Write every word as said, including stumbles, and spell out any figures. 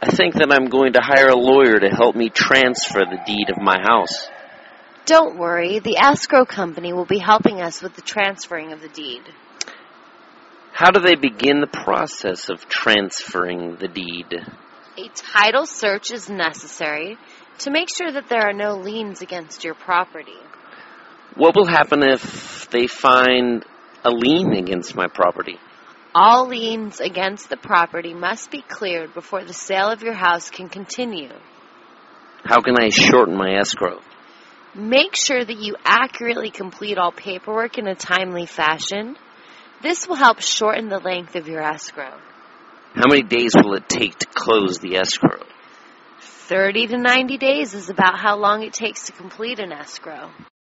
I think that I'm going to hire a lawyer to help me transfer the deed of my house. Don't worry, the escrow company will be helping us with the transferring of the deed. How do they begin the process of transferring the deed? A title search is necessary to make sure that there are no liens against your property. What will happen if they find a lien against my property? All liens against the property must be cleared before the sale of your house can continue. How can I shorten my escrow? Make sure that you accurately complete all paperwork in a timely fashion. This will help shorten the length of your escrow. How many days will it take to close the escrow? thirty to ninety days is about how long it takes to complete an escrow.